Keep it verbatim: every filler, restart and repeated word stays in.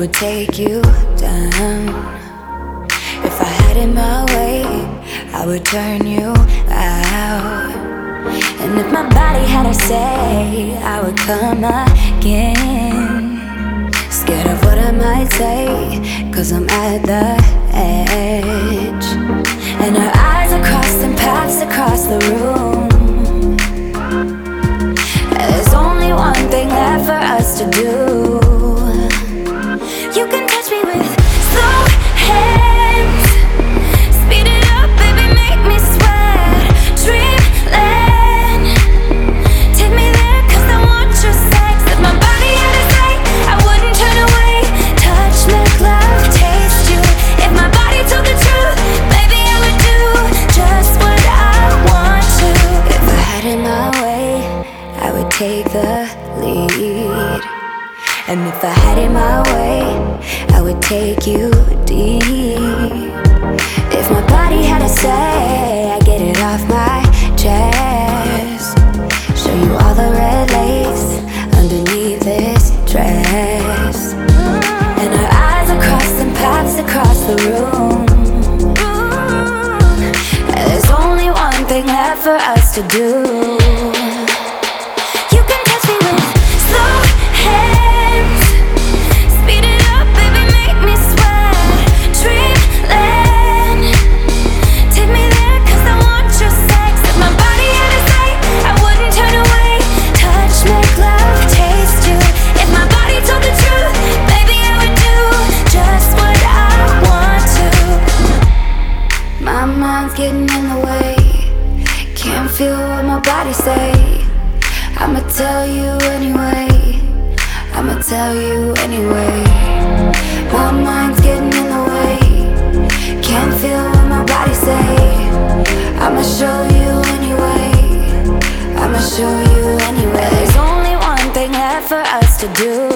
would take you down. If I had it my way, I would turn you out. And if my body had a say, I would come again. Scared of what I might say, cause I'm at the edge. And our eyes are crossing paths across the room. There's only one thing left for us to do. You can touch me with slow hands. Speed it up, baby, make me sweat. Dreamland, take me there cause I want your sex. If my body had a say, I wouldn't turn away. Touch, make love, taste you. If my body told the truth, baby, I would do just what I want to. If I had it my way, I would take the lead. And if I had it my way, I would take you deep. If my body had a say, I'd get it off my chest. Show you all the red lace underneath this dress. And our eyes are crossing paths across the room. There's only one thing left for us to do. Getting in the way, can't feel what my body say. I'ma tell you anyway, I'ma tell you anyway. My mind's getting in the way, can't feel what my body say. I'ma show you anyway, I'ma show you anyway. There's only one thing left for us to do.